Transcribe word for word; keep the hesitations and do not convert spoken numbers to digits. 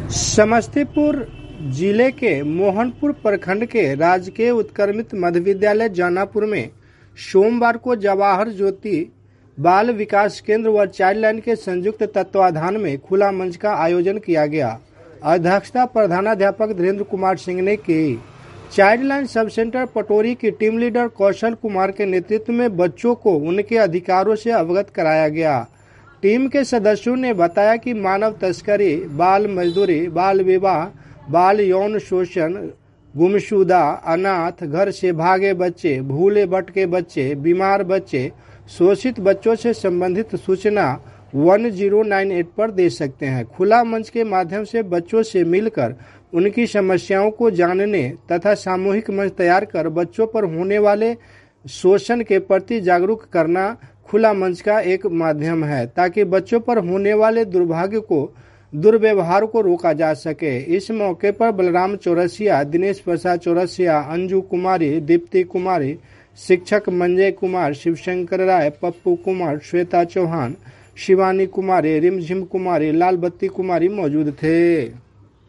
समस्तीपुर जिले के मोहनपुर प्रखंड के राजकीय उत्क्रमित मध्य विद्यालय जानापुर में सोमवार को जवाहर ज्योति बाल विकास केंद्र व चाइल्डलाइन के संयुक्त तत्वाधान में खुला मंच का आयोजन किया गया। अध्यक्षता प्रधानाध्यापक धीरेन्द्र कुमार सिंह ने की। चाइल्डलाइन सब सेंटर पटोरी की टीम लीडर कौशल कुमार के नेतृत्व में बच्चों को उनके अधिकारों से अवगत कराया गया। टीम के सदस्यों ने बताया कि मानव तस्करी, बाल मजदूरी, बाल विवाह, बाल यौन शोषण, गुमशुदा, अनाथ, घर से भागे बच्चे, भूले भटके बच्चे, बीमार बच्चे, शोषित बच्चों से संबंधित सूचना वन जीरो नाइन एट पर दे सकते हैं। खुला मंच के माध्यम से बच्चों से मिलकर उनकी समस्याओं को जानने तथा सामूहिक मंच तैयार कर बच्चों पर होने वाले शोषण के प्रति जागरूक करना खुला मंच का एक माध्यम है, ताकि बच्चों पर होने वाले दुर्भाग्य को दुर्व्यवहार को रोका जा सके। इस मौके पर बलराम चौरसिया, दिनेश प्रसाद चौरसिया, अंजू कुमारी, दीप्ति कुमारी, शिक्षक मंजय कुमार, शिवशंकर राय, पप्पू कुमार, श्वेता चौहान, शिवानी कुमारी, रिमझिम कुमारी, लालबत्ती कुमारी मौजूद थे।